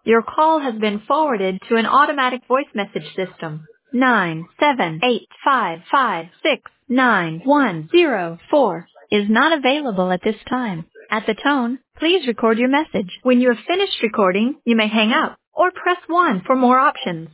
Your call has been forwarded to an automatic voice message system. 97855699104 is not available at this time. At the tone, please record your message. When you have finished recording, you may hang up or press 1 for more options.